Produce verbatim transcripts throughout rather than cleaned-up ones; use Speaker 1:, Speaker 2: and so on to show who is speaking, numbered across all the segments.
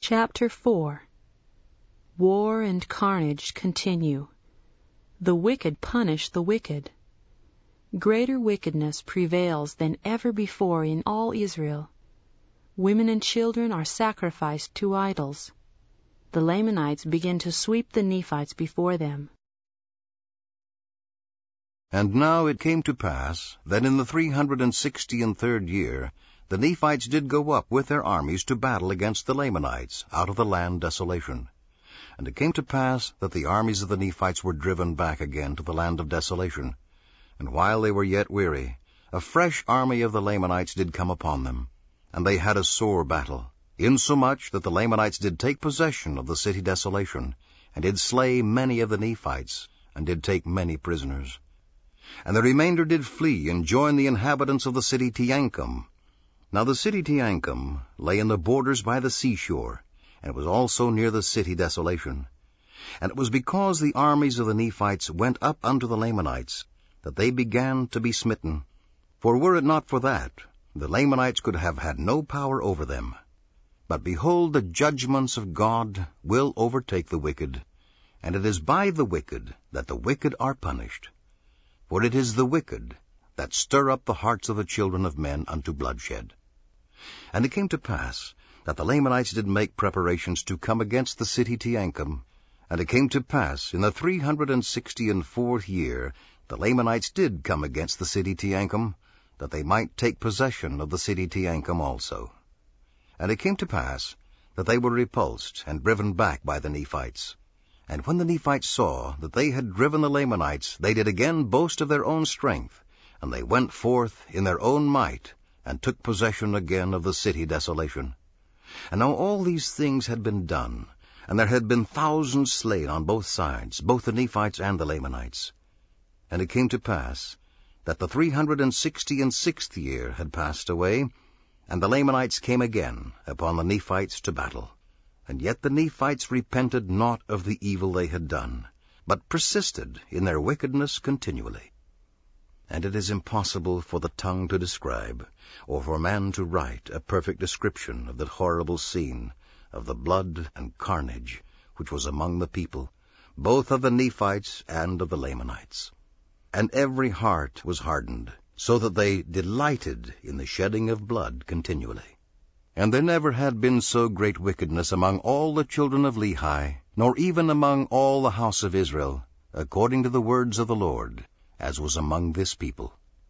Speaker 1: Chapter four. War and carnage continue. The wicked punish the wicked. Greater wickedness prevails than ever before in all Israel. Women and children are sacrificed to idols. The Lamanites begin to sweep the Nephites before them.
Speaker 2: And now it came to pass that in the three hundred and sixty and third year the Nephites did go up with their armies to battle against the Lamanites out of the land Desolation. And it came to pass that the armies of the Nephites were driven back again to the land of Desolation. And while they were yet weary, a fresh army of the Lamanites did come upon them, and they had a sore battle, insomuch that the Lamanites did take possession of the city Desolation, and did slay many of the Nephites, and did take many prisoners. And the remainder did flee and join the inhabitants of the city Teancum. Now the city Teancum lay in the borders by the seashore, and it was also near the city Desolation. And it was because the armies of the Nephites went up unto the Lamanites that they began to be smitten. For were it not for that, the Lamanites could have had no power over them. But behold, the judgments of God will overtake the wicked, and it is by the wicked that the wicked are punished. For it is the wicked that stir up the hearts of the children of men unto bloodshed. And it came to pass that the Lamanites did make preparations to come against the city Teancum. And it came to pass in the three hundred and sixty and fourth year the Lamanites did come against the city Teancum, that they might take possession of the city Teancum also. And it came to pass that they were repulsed and driven back by the Nephites. And when the Nephites saw that they had driven the Lamanites, they did again boast of their own strength, and they went forth in their own might, and took possession again of the city Desolation. And now all these things had been done, and there had been thousands slain on both sides, both the Nephites and the Lamanites. And it came to pass that the three hundred and sixty and sixth year had passed away, and the Lamanites came again upon the Nephites to battle. And yet the Nephites repented not of the evil they had done, but persisted in their wickedness continually. And it is impossible for the tongue to describe, or for man to write a perfect description of that horrible scene, of the blood and carnage which was among the people, both of the Nephites and of the Lamanites. And every heart was hardened, so that they delighted in the shedding of blood continually. And there never had been so great wickedness among all the children of Lehi, nor even among all the house of Israel, according to the words of the Lord, as was among this people.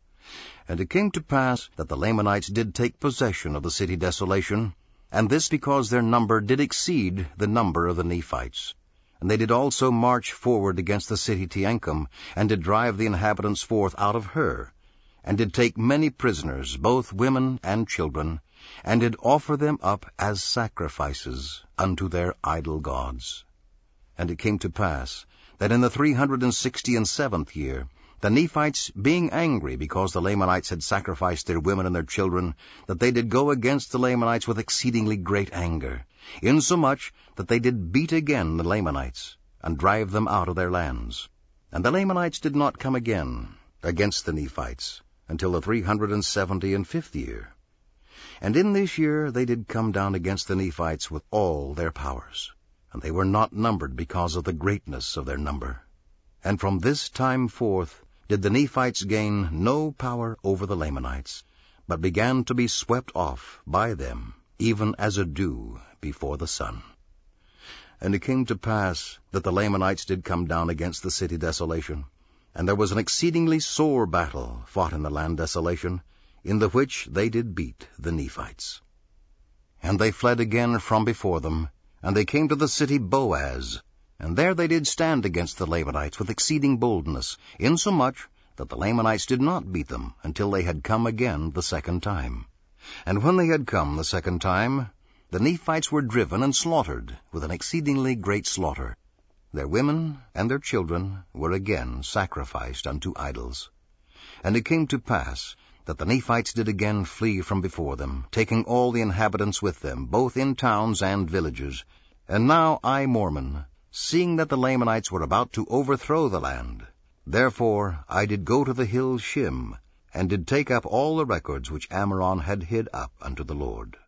Speaker 2: And it came to pass that the Lamanites did take possession of the city Desolation, and this because their number did exceed the number of the Nephites. And they did also march forward against the city Teancum, and did drive the inhabitants forth out of her, and did take many prisoners, both women and children, and did offer them up as sacrifices unto their idol gods. And it came to pass that in the three hundred and sixty and seventh year, the Nephites, being angry because the Lamanites had sacrificed their women and their children, that they did go against the Lamanites with exceedingly great anger, insomuch that they did beat again the Lamanites, and drive them out of their lands. And the Lamanites did not come again against the Nephites until the three hundred and seventy and fifth year. And in this year they did come down against the Nephites with all their powers, and they were not numbered because of the greatness of their number. And from this time forth did the Nephites gain no power over the Lamanites, but began to be swept off by them, even as a dew before the sun. And it came to pass that the Lamanites did come down against the city Desolation, and there was an exceedingly sore battle fought in the land Desolation, in the which they did beat the Nephites. And they fled again from before them, and they came to the city Boaz, and there they did stand against the Lamanites with exceeding boldness, insomuch that the Lamanites did not beat them until they had come again the second time. And when they had come the second time, the Nephites were driven and slaughtered with an exceedingly great slaughter. Their women and their children were again sacrificed unto idols. And it came to pass that the Nephites did again flee from before them, taking all the inhabitants with them, both in towns and villages. And now I, Mormon, seeing that the Lamanites were about to overthrow the land, therefore I did go to the hill Shim, and did take up all the records which Ammoron had hid up unto the Lord.